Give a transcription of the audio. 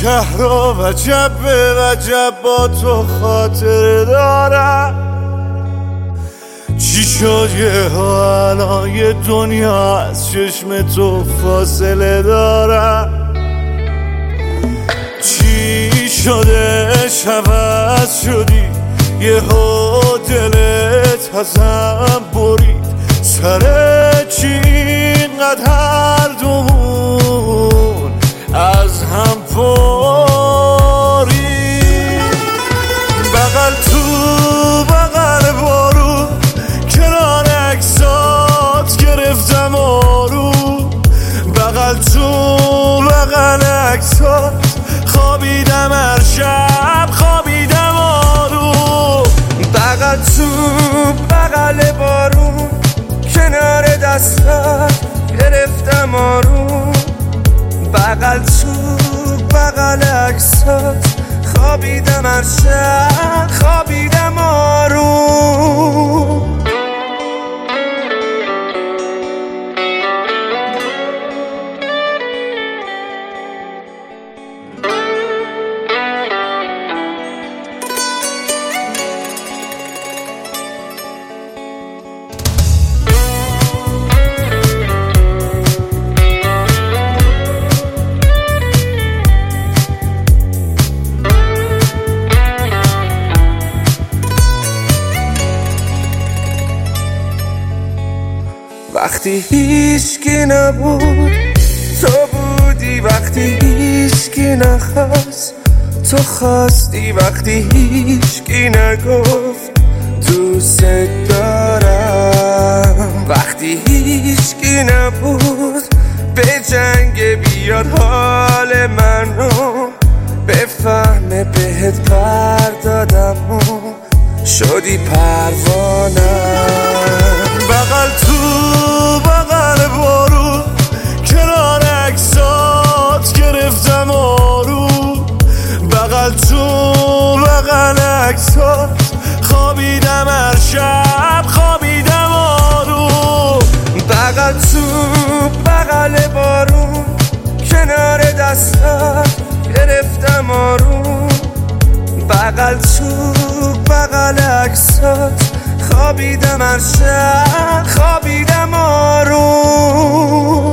شهر و وجب به وجب با تو خاطر دارم. چی شد یه ها الان یه دنیا از چشم تو فاصله دارم. چی شده عوض شدی یه ها دلت ازم برید. سر چی اینقدر هر دومون از هم پارید. بغل تو بغل بارون کنار عکسات گرفتم آروم. بغل تو بغل عکسات خوابیدم هر شب خوابیدم آروم. بغل تو بغل بارون کنار دستات گرفتم آروم. بغل تو بغل عکسات خوابیدم هر شب خوابیدم آروم. وقتی هیچکی نبود تو بودی، وقتی هیچکی نخواست تو خواستی، وقتی هیچکی نگفت دوست دارم. وقتی هیچکی نبود به جنگ بیاد حال منو بفهمه بهت پردادم و شدی پروانم. بغل تو بغل بارون کنار عکسات گرفتم آروم. بغل تو بغل عکسات خوابیدم هر شب خوابیدم آروم. بغل تو بغل بارون کنار دستات گرفتم آروم. بغل تو بغل عکسات خوابیدم هر شب خوابیدم آروم.